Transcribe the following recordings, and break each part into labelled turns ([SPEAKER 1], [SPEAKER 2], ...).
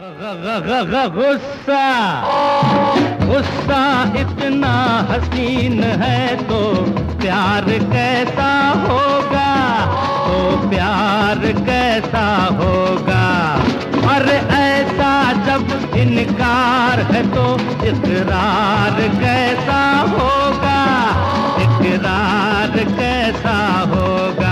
[SPEAKER 1] गुस्सा गुस्सा इतना हसीन है तो प्यार कैसा होगा, तो प्यार कैसा होगा। अरे ऐसा जब इनकार है तो इकरार कैसा होगा, इकरार कैसा होगा।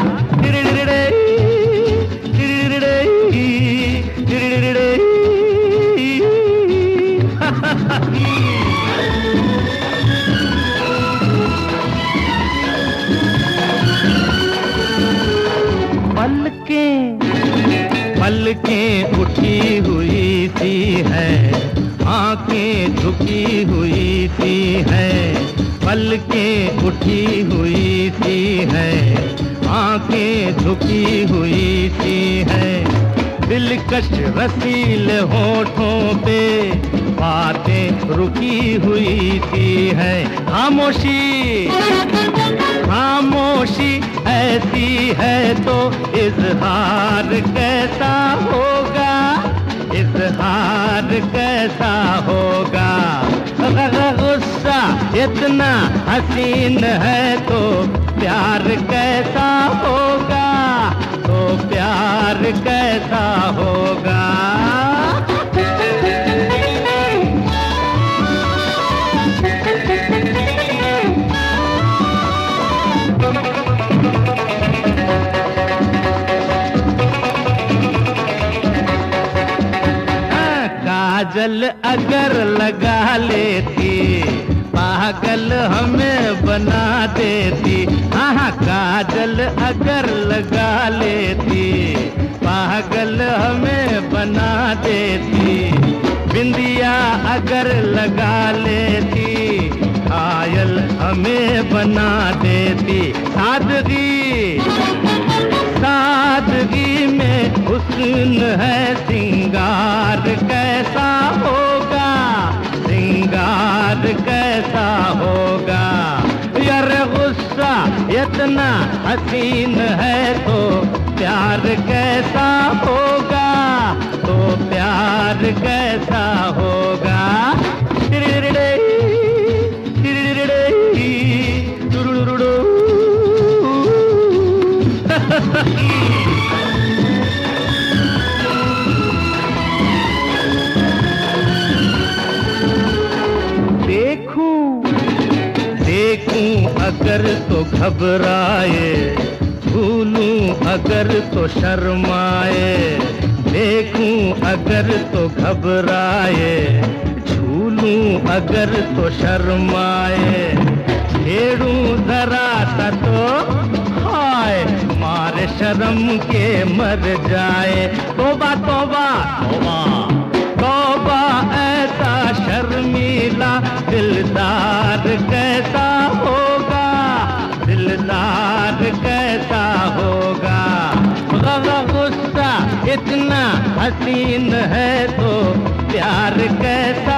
[SPEAKER 1] पलकें उठी हुई सी है, आंखें झुकी हुई सी है। पलकें उठी हुई सी है, आंखें झुकी हुई सी है। दिलकश रसीले होठों पे बातें रुकी हुई सी है। खामोशी खामोशी ऐसी है तो इजहार कैसा होगा, इजहार कैसा होगा। गुस्सा इतना हसीन है तो प्यार कैसा होगा, तो प्यार कैसा होगा। काजल अगर लगा लेती पागल हमें बना देती। हाँ काजल अगर लगा लेती पागल हमें बना देती। बिंदिया अगर लगा लेती घायल हमें बना देती। सादगी में हुस्न है, सिंगार कैसा होगा, सिंगार कैसा होगा। यार गुस्सा इतना हसीन है तो प्यार कैसा होगा, तो प्यार कैसा होगा। देखूं अगर तो घबराए, भूलूं अगर तो शर्माए। देखूं अगर तो घबराए, झूलूं अगर तो शर्माए। छेड़ूं जरा सा तो हाय मारे शर्म के मर जाए। तौबा तौबा तौबा तौबा ऐसा शर्मीला दिलदार कैसा होगा, दिलदार कैसा होगा। गुस्सा इतना हसीन है तो प्यार कैसा